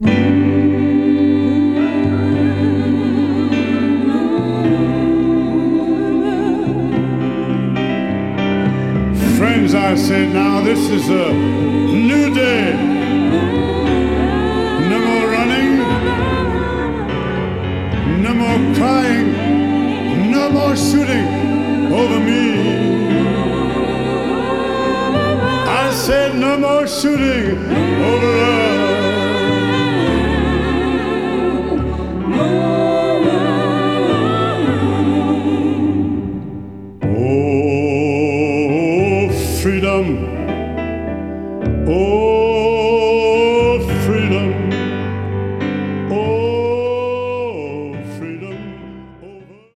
Friends, I said, now this is a new day. No more running, no more crying, no more shooting over me. I said no more shooting over us. Oh, freedom. Oh,